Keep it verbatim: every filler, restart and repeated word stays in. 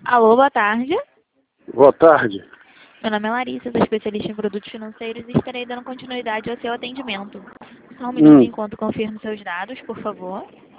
Alô, boa tarde. Boa tarde. Meu nome é Larissa, sou especialista em produtos financeiros e estarei dando continuidade ao seu atendimento. Só um minuto Hum, enquanto confirmo seus dados, por favor.